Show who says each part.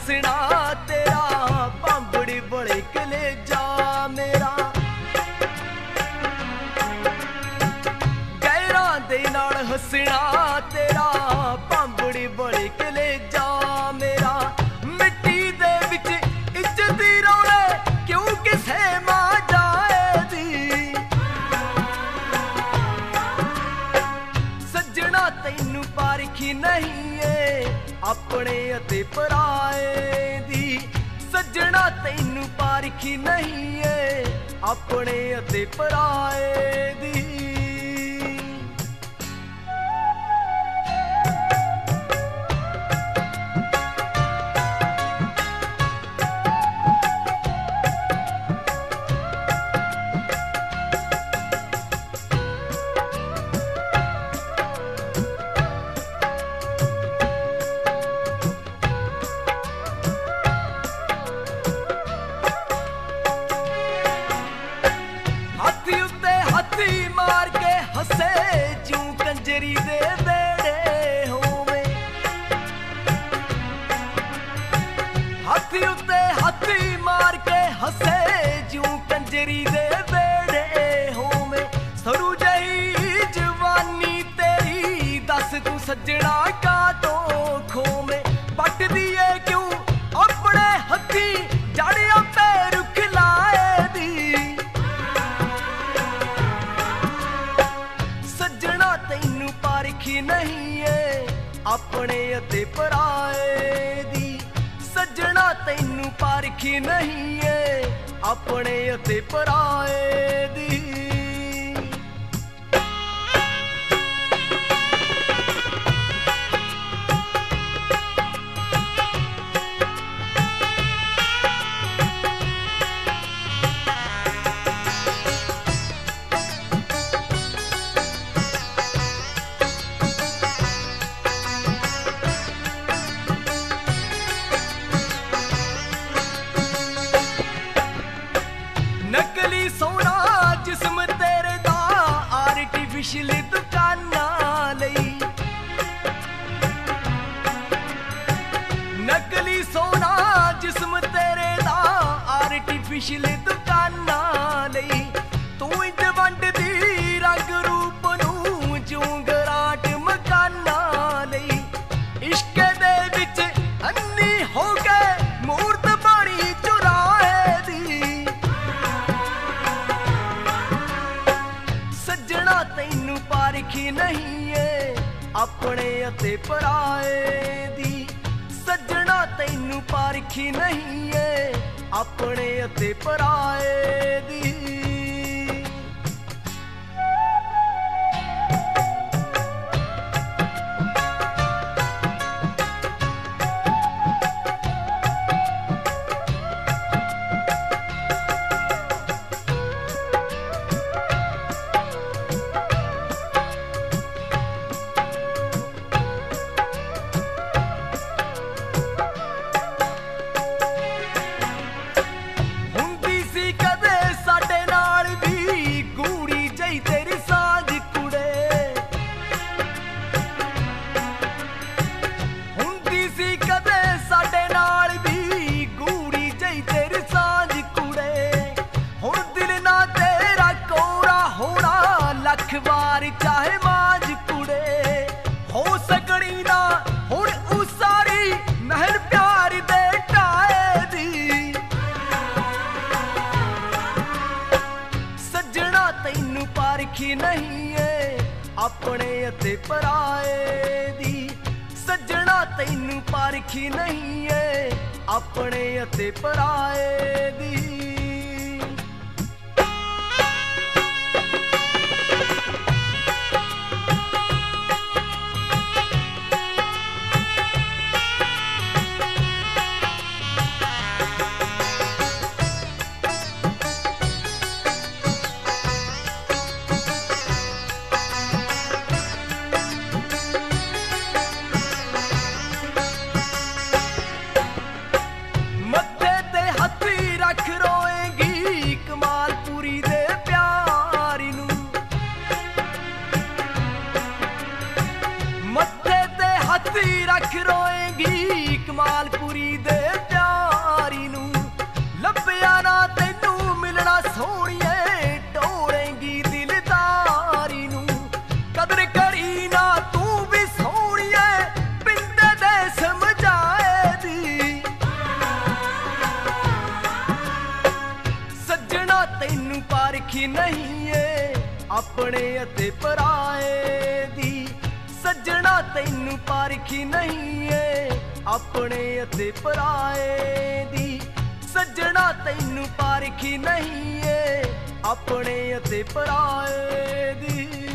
Speaker 1: हसना तेरा बांबड़ी बड़े कलेजा मेरा गैरां दे नाल हसना तेरा बांबड़ी बड़े कलेजा मेरा मिट्टी दे विच इज्जत दी रौले क्यों किसे मां जाए दी सज्जणा तैनू पारखी नहीं अपने अते पराए दी सज्जणा तैनू पारखी नहीं है अपने अते पराए दी मार के हसे जूं कंजरी दे बेड़े होवे हाथी उत्ते हाथी मार के हसे जूं कंजरी दे बेड़े होवे सरू जही जवानी तेरी दस तू सज्जणा का तो खोवे पट दिए क्यों अपने हथी जड़िया पे रुख लाए दी तैनू पारखी नहीं है अपने अते पराए दी सज्जणा तैनू पारखी नहीं है अपने अते पराए दी नकली सोना जिस्म तेरे दा आर्टिफिशियल दुकानां लई नकली सोना जिस्म तेरे दा आर्टिफिशियल दुकानां लई तू इंज वंडदी रंग रूप नूं जूं गराट मकानां लई इश्क दे विच अन्नी हो गए मूरत बड़ी चुराए दी सज्जणा तैनू पारखी नहीं है अपने अते पराए दी सज्जणा तैनू पारखी नहीं है अपने अते पराए दी अखबार चाहे माज कुड़े हो सकड़ी ना हुण उसारी महल प्यार दे टाए दी सज्जणा तैनू पारखी नहीं है अपने अते पराए दी सज्जणा तैनू पारखी नहीं है अपने अते पराए दी मत्थे ते हथी रख रो ਪਾਰਖੀ ਨਹੀਂ ਏ ਆਪਣੇ ਅਤੇ ਪਰਾਏ ਦੀ। ਸੱਜਣਾ ਤੈਨੂੰ ਪਾਰਖੀ ਨਹੀਂ ਏ ਆਪਣੇ ਅਤੇ ਪਰਾਏ ਦੀ। ਸੱਜਣਾ ਤੈਨੂੰ ਪਾਰਖੀ ਨਹੀਂ ਏ ਆਪਣੇ ਅਤੇ ਪਰਾਏ ਦੀ।